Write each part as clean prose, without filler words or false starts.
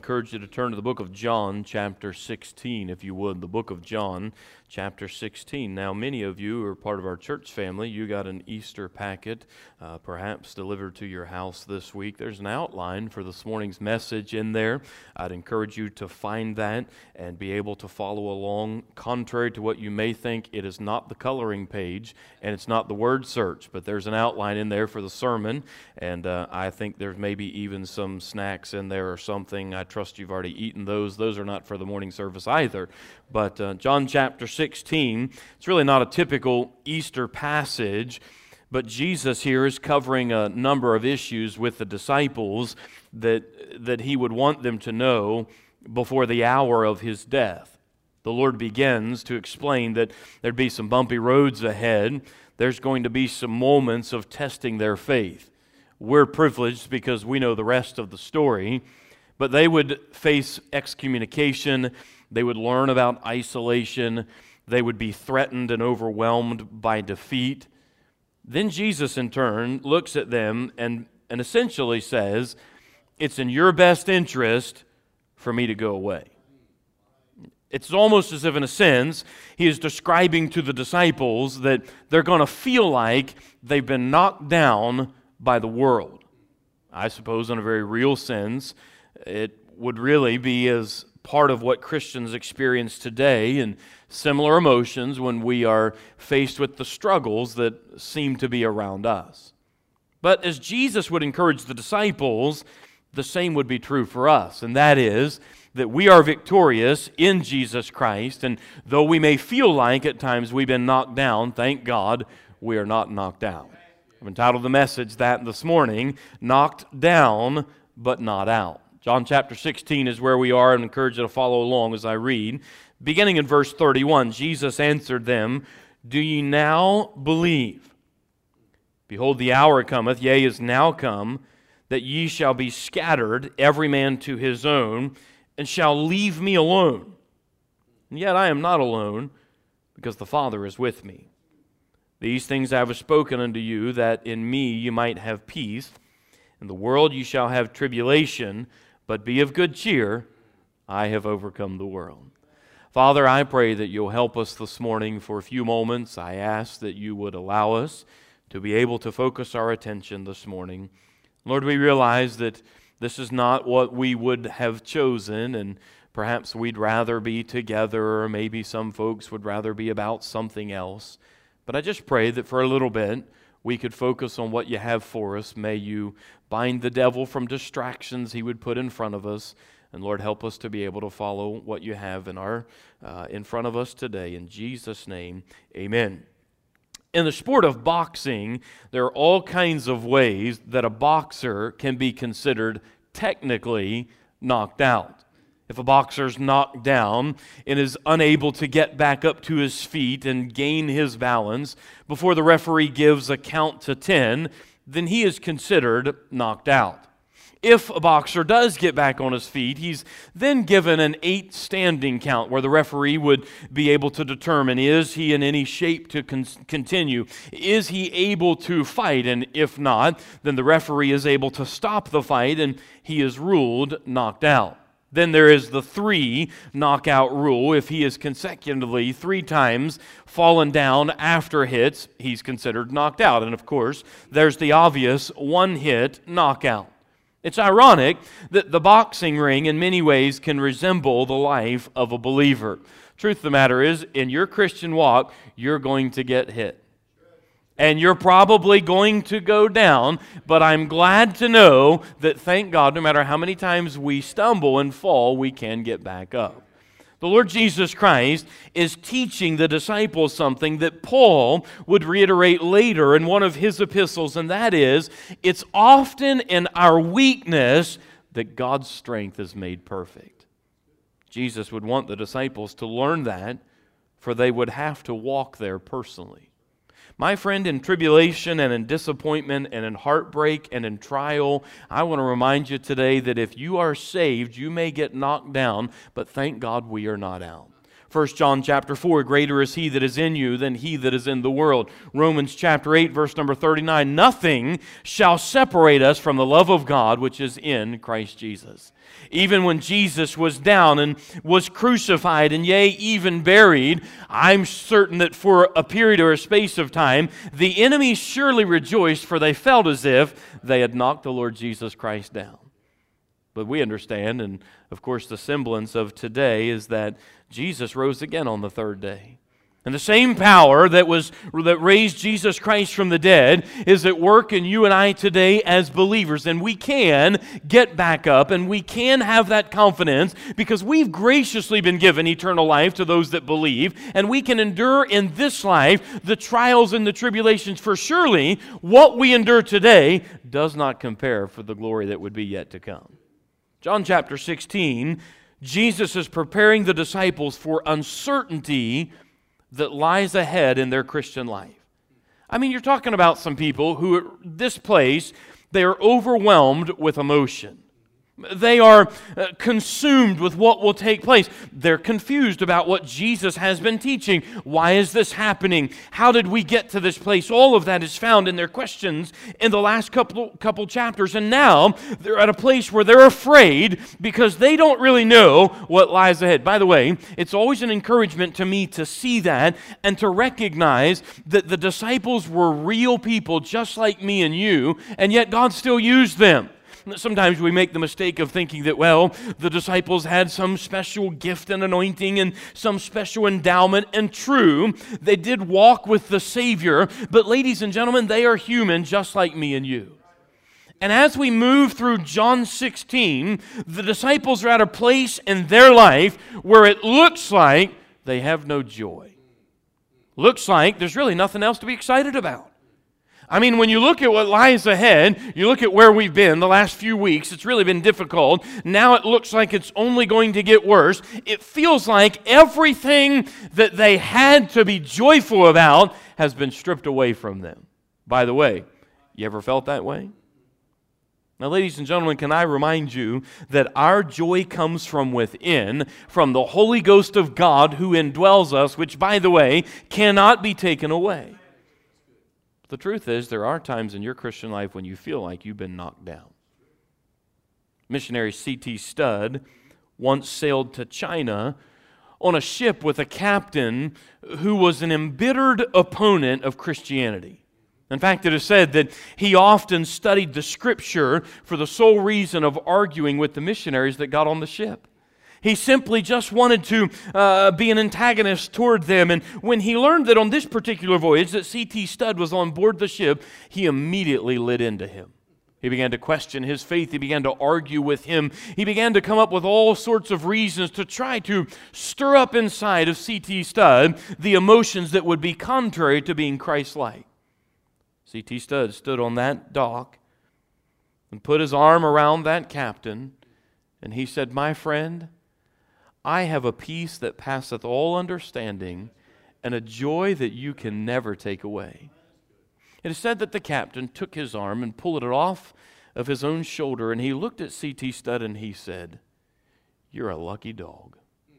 encourage you to turn to the book of John, chapter 16, if you would. The book of John, chapter 16. Now, many of you are part of our church family. You got an Easter packet, perhaps delivered to your house this week. There's an outline for this morning's message in there. I'd encourage you to find that and be able to follow along. Contrary to what you may think, it is not the coloring page and it's not the word search, but there's an outline in there for the sermon, and I think there's maybe even some snacks in there or something. I trust you've already eaten those. Those are not for the morning service either. But John chapter 16, it's really not a typical Easter passage, but Jesus here is covering a number of issues with the disciples that he would want them to know before the hour of his death. The Lord begins to explain that there'd be some bumpy roads ahead. There's going to be some moments of testing their faith. We're privileged because we know the rest of the story, but they would face excommunication. They would learn about isolation. They would be threatened and overwhelmed by defeat. Then Jesus, in turn, looks at them and essentially says, "It's in your best interest for me to go away." It's almost as if, in a sense, he is describing to the disciples that they're going to feel like they've been knocked down by the world. I suppose in a very real sense, it would really be as part of what Christians experience today and similar emotions when we are faced with the struggles that seem to be around us. But as Jesus would encourage the disciples, the same would be true for us, and that is that we are victorious in Jesus Christ, and though we may feel like at times we've been knocked down, thank God we are not knocked out. I've entitled the message that this morning, Knocked Down but Not Out. John chapter 16 is where we are, and I encourage you to follow along as I read. Beginning in verse 31, Jesus answered them, "Do ye now believe? Behold, the hour cometh, yea, is now come, that ye shall be scattered, every man to his own, and shall leave me alone. And yet I am not alone, because the Father is with me. These things I have spoken unto you, that in me you might have peace. In the world you shall have tribulation, but be of good cheer, I have overcome the world." Father, I pray that you'll help us this morning for a few moments. I ask that you would allow us to be able to focus our attention this morning. Lord, we realize that this is not what we would have chosen, and perhaps we'd rather be together, or maybe some folks would rather be about something else. But I just pray that for a little bit we could focus on what you have for us. May you bind the devil from distractions he would put in front of us. And Lord, help us to be able to follow what you have in front of us today. In Jesus' name, amen. In the sport of boxing, there are all kinds of ways that a boxer can be considered technically knocked out. If a boxer's knocked down and is unable to get back up to his feet and gain his balance before the referee gives a count to 10, then he is considered knocked out. If a boxer does get back on his feet, he's then given an 8 standing count where the referee would be able to determine, is he in any shape to continue? Is he able to fight? And if not, then the referee is able to stop the fight and he is ruled knocked out. Then there is the 3 knockout rule. If he is consecutively 3 times fallen down after hits, he's considered knocked out. And of course, there's the obvious 1-hit knockout. It's ironic that the boxing ring in many ways can resemble the life of a believer. Truth of the matter is, in your Christian walk, you're going to get hit. And you're probably going to go down, but I'm glad to know that, thank God, no matter how many times we stumble and fall, we can get back up. The Lord Jesus Christ is teaching the disciples something that Paul would reiterate later in one of his epistles, and that is, it's often in our weakness that God's strength is made perfect. Jesus would want the disciples to learn that, for they would have to walk there personally. My friend, in tribulation and in disappointment and in heartbreak and in trial, I want to remind you today that if you are saved, you may get knocked down, but thank God we are not out. 1 John chapter 4, greater is he that is in you than he that is in the world. Romans chapter 8, verse number 39, nothing shall separate us from the love of God which is in Christ Jesus. Even when Jesus was down and was crucified and yea, even buried, I'm certain that for a period or a space of time, the enemy surely rejoiced, for they felt as if they had knocked the Lord Jesus Christ down. But we understand, and of course the semblance of today is that Jesus rose again on the third day. And the same power that raised Jesus Christ from the dead is at work in you and I today as believers. And we can get back up and we can have that confidence because we've graciously been given eternal life to those that believe. And we can endure in this life the trials and the tribulations. For surely what we endure today does not compare for the glory that would be yet to come. John chapter 16, Jesus is preparing the disciples for uncertainty that lies ahead in their Christian life. I mean, you're talking about some people who at this place, they are overwhelmed with emotion. They are consumed with what will take place. They're confused about what Jesus has been teaching. Why is this happening? How did we get to this place? All of that is found in their questions in the last couple chapters. And now they're at a place where they're afraid because they don't really know what lies ahead. By the way, it's always an encouragement to me to see that and to recognize that the disciples were real people just like me and you, and yet God still used them. Sometimes we make the mistake of thinking that, well, the disciples had some special gift and anointing and some special endowment. And true, they did walk with the Savior. But ladies and gentlemen, they are human just like me and you. And as we move through John 16, the disciples are at a place in their life where it looks like they have no joy. Looks like there's really nothing else to be excited about. I mean, when you look at what lies ahead, you look at where we've been the last few weeks, it's really been difficult. Now it looks like it's only going to get worse. It feels like everything that they had to be joyful about has been stripped away from them. By the way, you ever felt that way? Now, ladies and gentlemen, can I remind you that our joy comes from within, from the Holy Ghost of God who indwells us, which, by the way, cannot be taken away. The truth is, there are times in your Christian life when you feel like you've been knocked down. Missionary C.T. Studd once sailed to China on a ship with a captain who was an embittered opponent of Christianity. In fact, it is said that he often studied the Scripture for the sole reason of arguing with the missionaries that got on the ship. He simply just wanted to be an antagonist toward them. And when he learned that on this particular voyage that C.T. Studd was on board the ship, he immediately lit into him. He began to question his faith. He began to argue with him. He began to come up with all sorts of reasons to try to stir up inside of C.T. Studd the emotions that would be contrary to being Christ-like. C.T. Studd stood on that dock and put his arm around that captain, and he said, "My friend, I have a peace that passeth all understanding and a joy that you can never take away." It is said that the captain took his arm and pulled it off of his own shoulder, and he looked at C.T. Studd and he said, "You're a lucky dog.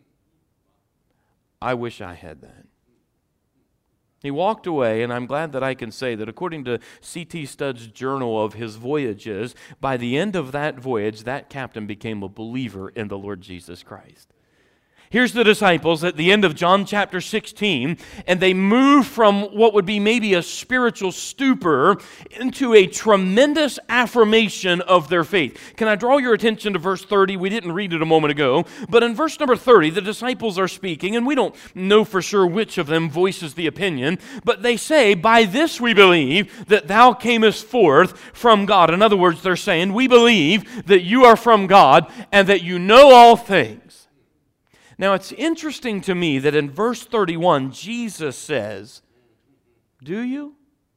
I wish I had that." He walked away, and I'm glad that I can say that according to C.T. Studd's journal of his voyages, by the end of that voyage, that captain became a believer in the Lord Jesus Christ. Here's the disciples at the end of John chapter 16, and they move from what would be maybe a spiritual stupor into a tremendous affirmation of their faith. Can I draw your attention to verse 30? We didn't read it a moment ago, but in verse number 30, the disciples are speaking, and we don't know for sure which of them voices the opinion, but they say, "By this we believe that thou camest forth from God." In other words, they're saying, we believe that you are from God and that you know all things. Now, it's interesting to me that in verse 31, Jesus says, "Do you?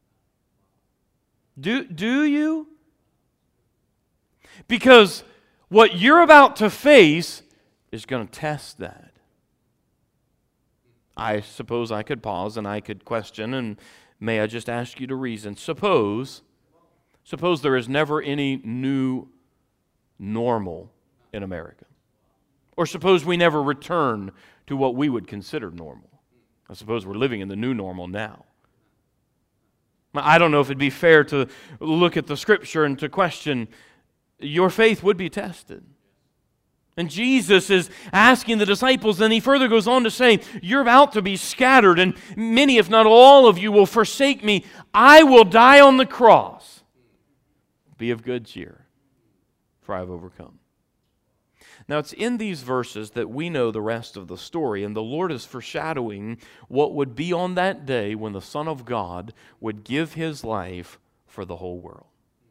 Do you?" Because what you're about to face is going to test that. I suppose I could pause and I could question, and may I just ask you to reason. Suppose there is never any new normal in America. Or suppose we never return to what we would consider normal. I suppose we're living in the new normal now. I don't know if it'd be fair to look at the Scripture and to question, your faith would be tested. And Jesus is asking the disciples, and he further goes on to say, you're about to be scattered, and many, if not all of you, will forsake me. I will die on the cross. Be of good cheer, for I have overcome. Now, it's in these verses that we know the rest of the story, and the Lord is foreshadowing what would be on that day when the Son of God would give His life for the whole world.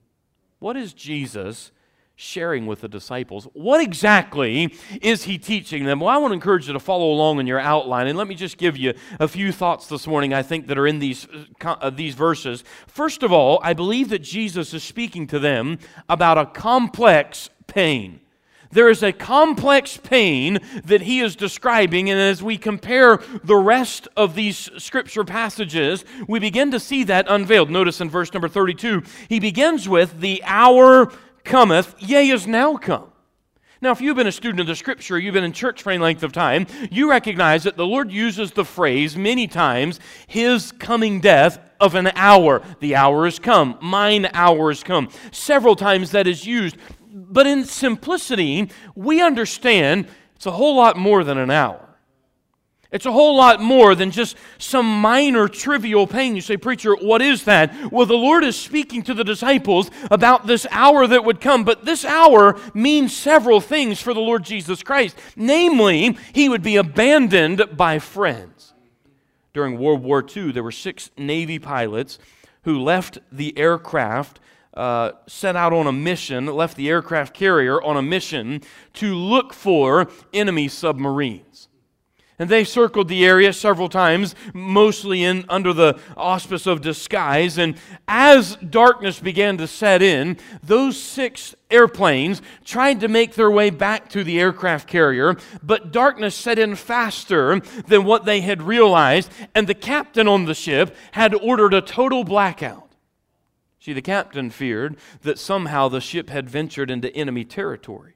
What is Jesus sharing with the disciples? What exactly is He teaching them? Well, I want to encourage you to follow along in your outline, and let me just give you a few thoughts this morning, I think, that are in these verses. First of all, I believe that Jesus is speaking to them about a complex pain. There is a complex pain that He is describing, and as we compare the rest of these Scripture passages, we begin to see that unveiled. Notice in verse number 32, He begins with, the hour cometh, yea, is now come. Now, if you've been a student of the Scripture, you've been in church for any length of time, you recognize that the Lord uses the phrase many times, His coming death of an hour. The hour is come. Mine hour is come. Several times that is used. But in simplicity, we understand it's a whole lot more than an hour. It's a whole lot more than just some minor trivial pain. You say, preacher, what is that? Well, the Lord is speaking to the disciples about this hour that would come, but this hour means several things for the Lord Jesus Christ. Namely, He would be abandoned by friends. During World War II, there were 6 Navy pilots who left the aircraft, set out on a mission, left the aircraft carrier on a mission to look for enemy submarines. And they circled the area several times, mostly under the auspice of disguise. And as darkness began to set in, those 6 airplanes tried to make their way back to the aircraft carrier, but darkness set in faster than what they had realized, and the captain on the ship had ordered a total blackout. See, the captain feared that somehow the ship had ventured into enemy territory.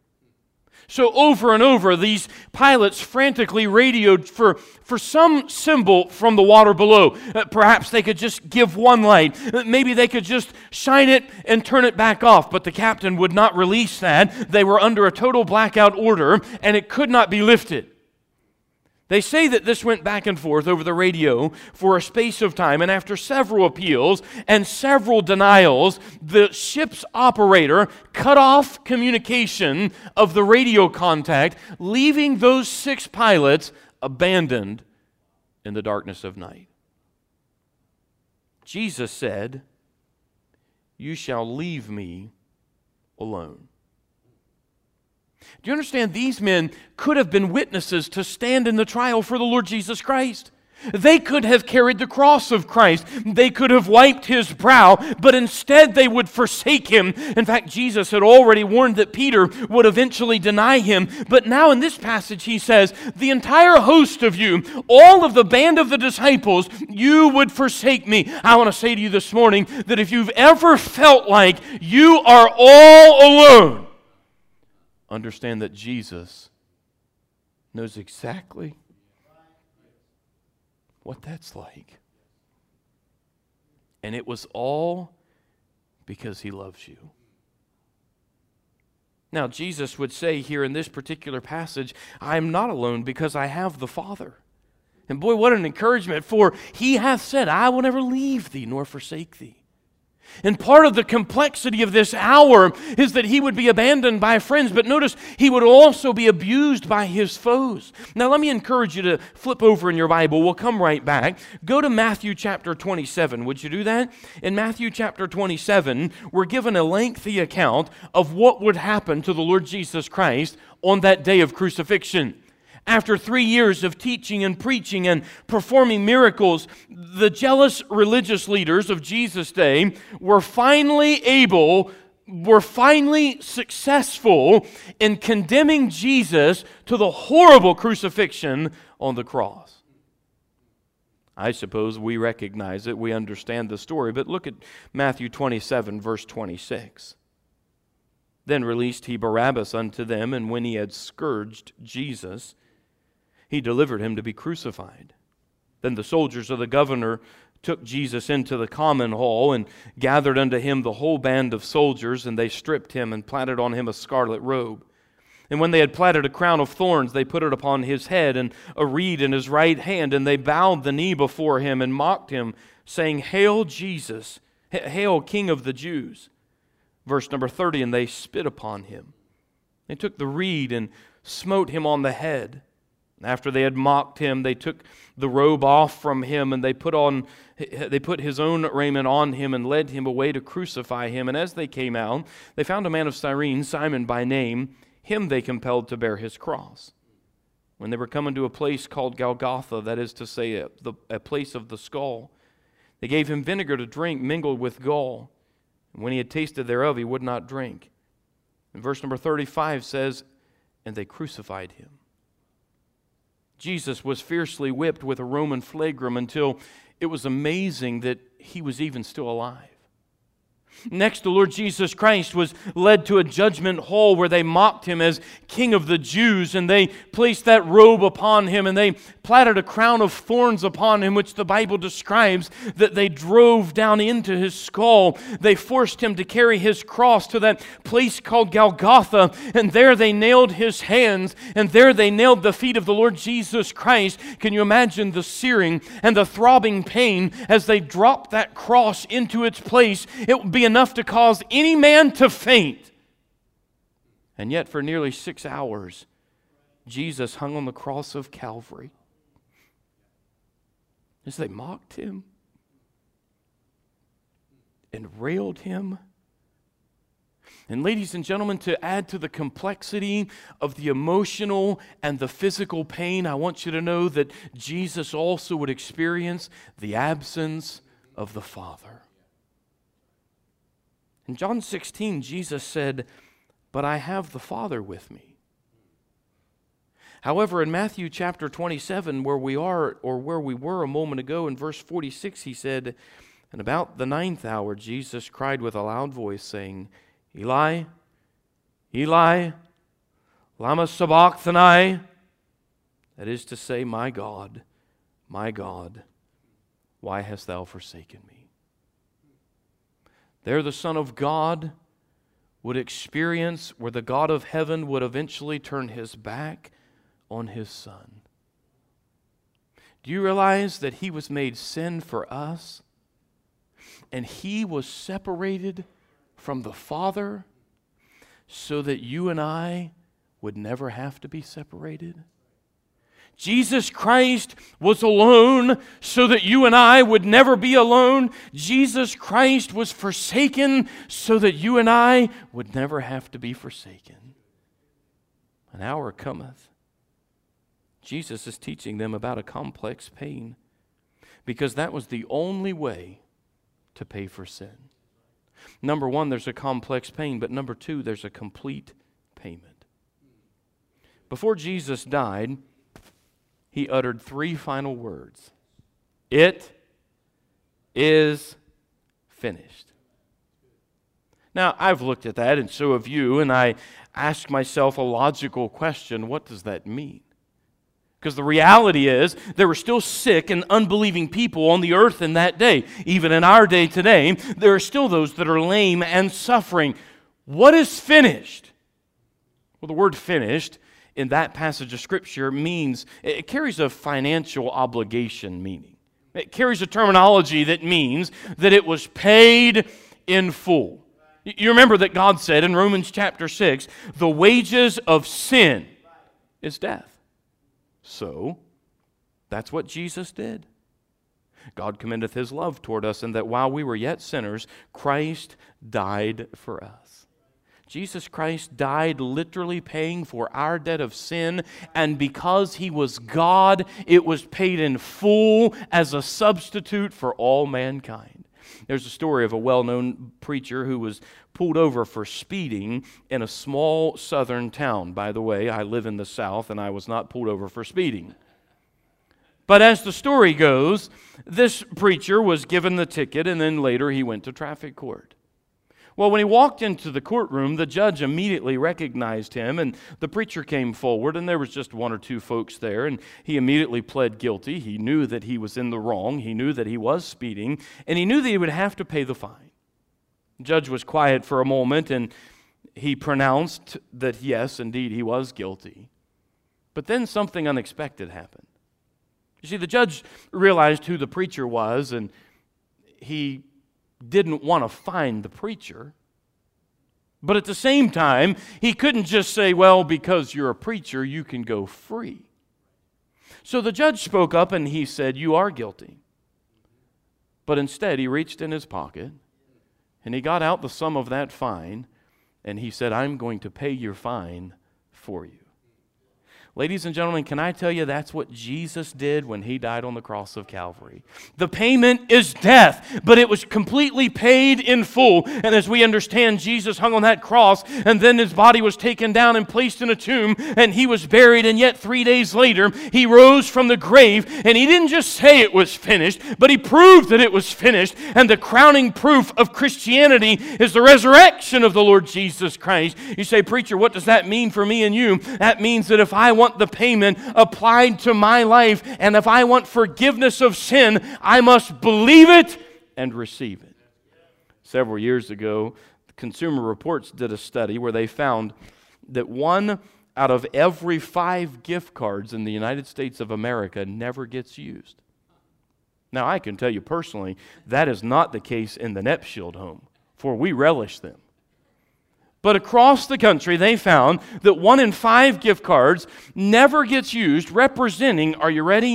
So over and over, these pilots frantically radioed for some symbol from the water below. Perhaps they could just give one light. Maybe they could just shine it and turn it back off. But the captain would not release that. They were under a total blackout order, and it could not be lifted. They say that this went back and forth over the radio for a space of time, and after several appeals and several denials, the ship's operator cut off communication of the radio contact, leaving those 6 pilots abandoned in the darkness of night. Jesus said, "You shall leave me alone." Do you understand? These men could have been witnesses to stand in the trial for the Lord Jesus Christ. They could have carried the cross of Christ. They could have wiped His brow, but instead they would forsake Him. In fact, Jesus had already warned that Peter would eventually deny Him. But now in this passage He says, the entire host of you, all of the band of the disciples, you would forsake me. I want to say to you this morning that if you've ever felt like you are all alone, understand that Jesus knows exactly what that's like. And it was all because He loves you. Now, Jesus would say here in this particular passage, I am not alone because I have the Father. And boy, what an encouragement, for He hath said, I will never leave thee nor forsake thee. And part of the complexity of this hour is that He would be abandoned by friends, but notice He would also be abused by His foes. Now let me encourage you to flip over in your Bible. We'll come right back. Go to Matthew chapter 27. Would you do that? In Matthew chapter 27, we're given a lengthy account of what would happen to the Lord Jesus Christ on that day of crucifixion. After 3 years of teaching and preaching and performing miracles, the jealous religious leaders of Jesus' day were finally successful in condemning Jesus to the horrible crucifixion on the cross. I suppose we recognize it, we understand the story, but look at Matthew 27, verse 26. Then released he Barabbas unto them, and when he had scourged Jesus, he delivered him to be crucified. Then the soldiers of the governor took Jesus into the common hall, and gathered unto him the whole band of soldiers, and they stripped him, and platted on him a scarlet robe. And when they had platted a crown of thorns, they put it upon his head, and a reed in his right hand, and they bowed the knee before him, and mocked him, saying, Hail Jesus, hail King of the Jews. Verse number 30, and they spit upon him. They took the reed and smote him on the head. After they had mocked him, they took the robe off from him, and they put his own raiment on him, and led him away to crucify him. And as they came out, they found a man of Cyrene, Simon by name. Him they compelled to bear his cross. When they were coming to a place called Golgotha, that is to say, a place of the skull, they gave him vinegar to drink mingled with gall. And when he had tasted thereof, he would not drink. And verse number 35 says, and they crucified him. Jesus was fiercely whipped with a Roman flagrum until it was amazing that he was even still alive. Next, the Lord Jesus Christ was led to a judgment hall where they mocked him as King of the Jews, and they placed that robe upon him, and they platted a crown of thorns upon him, which the Bible describes that they drove down into his skull. They forced him to carry his cross to that place called Golgotha, and there they nailed his hands, and there they nailed the feet of the Lord Jesus Christ. Can you imagine the searing and the throbbing pain as they dropped that cross into its place? It would be enough to cause any man to faint. And yet for nearly 6 hours, Jesus hung on the cross of Calvary as they mocked him and railed him. And ladies and gentlemen, to add to the complexity of the emotional and the physical pain, I want you to know that Jesus also would experience the absence of the Father. In John 16, Jesus said, but I have the Father with me. However, in Matthew chapter 27, where we are, or where we were a moment ago, in verse 46, he said, and about the 9th hour, Jesus cried with a loud voice, saying, Eli, Eli, lama sabachthani? That is to say, my God, why hast thou forsaken me? There the Son of God would experience where the God of heaven would eventually turn his back on his Son. Do you realize that he was made sin for us? And he was separated from the Father so that you and I would never have to be separated? Jesus Christ was alone so that you and I would never be alone. Jesus Christ was forsaken so that you and I would never have to be forsaken. An hour cometh. Jesus is teaching them about a complex pain because that was the only way to pay for sin. Number one, there's a complex pain, but number two, there's a complete payment. Before Jesus died, he uttered 3 final words. It is finished. Now, I've looked at that, and so have you, and I ask myself a logical question. What does that mean? Because the reality is, there were still sick and unbelieving people on the earth in that day. Even in our day today, there are still those that are lame and suffering. What is finished? Well, the word finished in that passage of Scripture means, it carries a financial obligation meaning. It carries a terminology that means that it was paid in full. You remember that God said in Romans chapter 6, the wages of sin is death. So, that's what Jesus did. God commendeth his love toward us in that while we were yet sinners, Christ died for us. Jesus Christ died literally paying for our debt of sin, and because he was God, it was paid in full as a substitute for all mankind. There's a story of a well-known preacher who was pulled over for speeding in a small southern town. By the way, I live in the South, and I was not pulled over for speeding. But as the story goes, this preacher was given the ticket, and then later he went to traffic court. Well, when he walked into the courtroom, the judge immediately recognized him, and the preacher came forward, and there was just one or two folks there, and he immediately pled guilty. He knew that he was in the wrong. He knew that he was speeding, and he knew that he would have to pay the fine. The judge was quiet for a moment, and he pronounced that, yes, indeed, he was guilty. But then something unexpected happened. You see, the judge realized who the preacher was, and he didn't want to fine the preacher. But at the same time, he couldn't just say, well, because you're a preacher, you can go free. So the judge spoke up and he said, you are guilty. But instead, he reached in his pocket and he got out the sum of that fine and he said, I'm going to pay your fine for you. Ladies and gentlemen, can I tell you that's what Jesus did when he died on the cross of Calvary? The payment is death, but it was completely paid in full. And as we understand, Jesus hung on that cross, and then his body was taken down and placed in a tomb, and he was buried, and yet 3 days later, he rose from the grave, and he didn't just say it was finished, but he proved that it was finished. And the crowning proof of Christianity is the resurrection of the Lord Jesus Christ. You say, preacher, what does that mean for me and you? That means that if I want the payment applied to my life, and if I want forgiveness of sin, I must believe it and receive it. Several years ago, Consumer Reports did a study where they found that 1 out of every 5 gift cards in the United States of America never gets used. Now, I can tell you personally, that is not the case in the Nepshield home, for we relish them. But across the country, they found that 1 in 5 gift cards never gets used, representing, are you ready,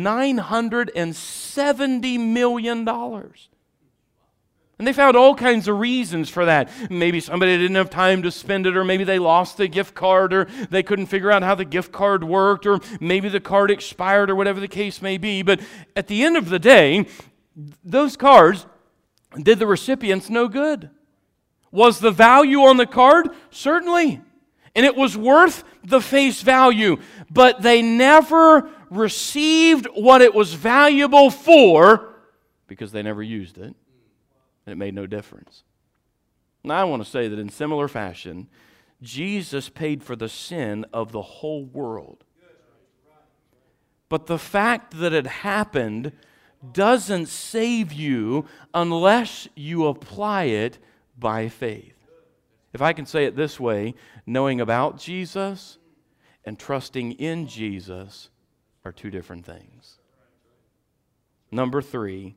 $970 million. And they found all kinds of reasons for that. Maybe somebody didn't have time to spend it, or maybe they lost the gift card, or they couldn't figure out how the gift card worked, or maybe the card expired, or whatever the case may be. But at the end of the day, those cards did the recipients no good. Was the value on the card? Certainly. And it was worth the face value. But they never received what it was valuable for because they never used it. And it made no difference. Now I want to say that in similar fashion, Jesus paid for the sin of the whole world. But the fact that it happened doesn't save you unless you apply it by faith. If I can say it this way, knowing about Jesus and trusting in Jesus are two different things. Number 3,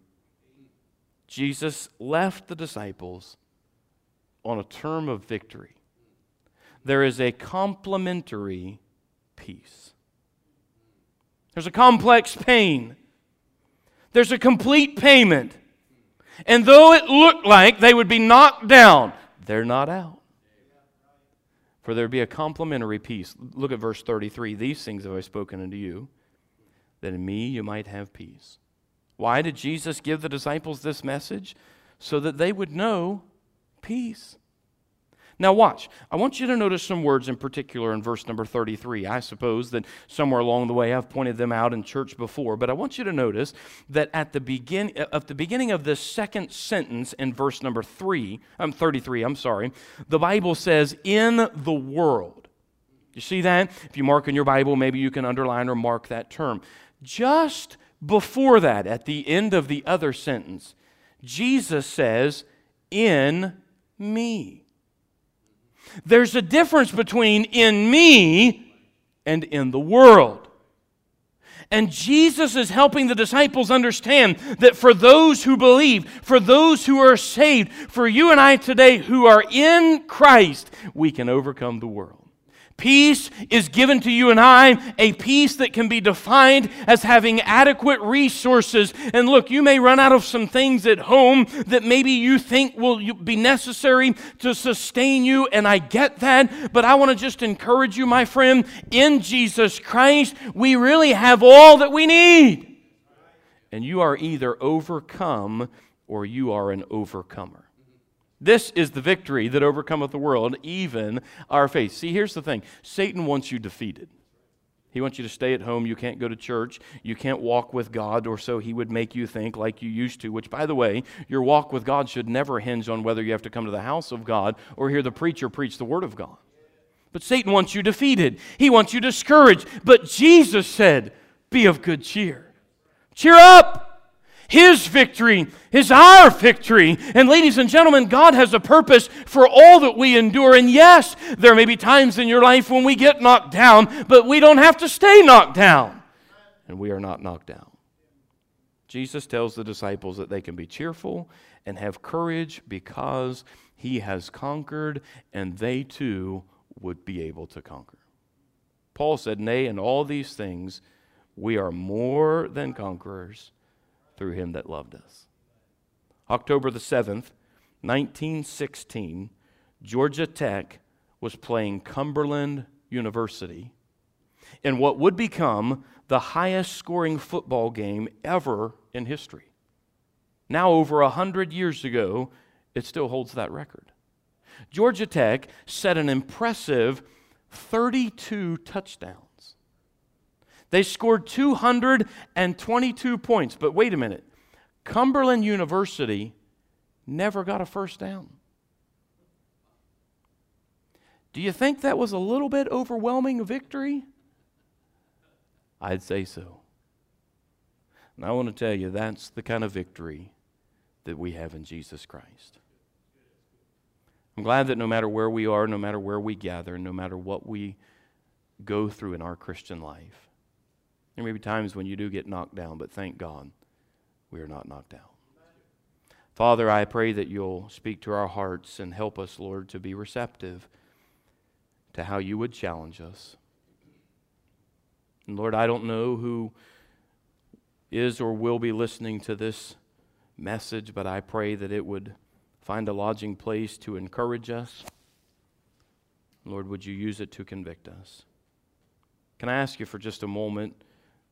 Jesus left the disciples on a term of victory. There is a complementary peace. There's a complex pain. There's a complete payment. And though it looked like they would be knocked down, they're not out. For there be a complementary peace. Look at verse 33. These things have I spoken unto you, that in me you might have peace. Why did Jesus give the disciples this message? So that they would know peace. Now watch. I want you to notice some words in particular in verse number 33. I suppose that somewhere along the way I've pointed them out in church before, but I want you to notice that at the beginning of this second sentence in verse number 33, the Bible says, in the world. You see that? If you mark in your Bible, maybe you can underline or mark that term. Just before that, at the end of the other sentence, Jesus says, in me. There's a difference between in me and in the world. And Jesus is helping the disciples understand that for those who believe, for those who are saved, for you and I today who are in Christ, we can overcome the world. Peace is given to you and I, a peace that can be defined as having adequate resources. And look, you may run out of some things at home that maybe you think will be necessary to sustain you, and I get that, but I want to just encourage you, my friend, in Jesus Christ, we really have all that we need. And you are either overcome or you are an overcomer. This is the victory that overcometh the world, even our faith. See, here's the thing. Satan wants you defeated. He wants you to stay at home. You can't go to church. You can't walk with God, or so he would make you think like you used to, which, by the way, your walk with God should never hinge on whether you have to come to the house of God or hear the preacher preach the Word of God. But Satan wants you defeated. He wants you discouraged. But Jesus said, be of good cheer. Cheer up! His victory is our victory. And ladies and gentlemen, God has a purpose for all that we endure. And yes, there may be times in your life when we get knocked down, but we don't have to stay knocked down. And we are not knocked down. Jesus tells the disciples that they can be cheerful and have courage because he has conquered, and they too would be able to conquer. Paul said, nay, in all these things, we are more than conquerors through him that loved us. October the 7th, 1916, Georgia Tech was playing Cumberland University in what would become the highest scoring football game ever in history. Now, over 100 years ago, it still holds that record. Georgia Tech set an impressive 32 touchdowns. They scored 222 points. But wait a minute. Cumberland University never got a first down. Do you think that was a little bit overwhelming victory? I'd say so. And I want to tell you, that's the kind of victory that we have in Jesus Christ. I'm glad that no matter where we are, no matter where we gather, no matter what we go through in our Christian life, there may be times when you do get knocked down, but thank God we are not knocked down. Father, I pray that you'll speak to our hearts and help us, Lord, to be receptive to how you would challenge us. And Lord, I don't know who is or will be listening to this message, but I pray that it would find a lodging place to encourage us. Lord, would you use it to convict us? Can I ask you for just a moment